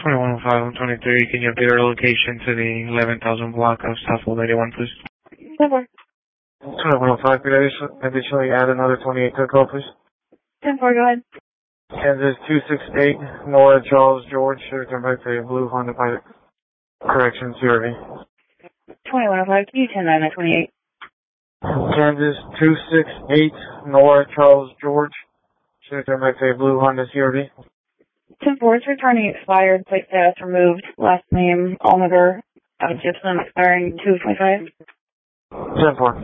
2105 123, can you update our location to the 11,000 block of Southfield 81, please? 10-4. 2105, could I additionally add another 28 to the call, please? 10-4, go ahead. Kansas 268, Nora Charles George, should return back to a blue Honda Pilot. Correction, CRV. 2105, can you 10-9 at 28? Kansas 268, Nora Charles George, should return back to a blue Honda CRV. 10-4, it's returning expired, plate status removed, last name, Almager, Gypsum, expiring 225. 10-4.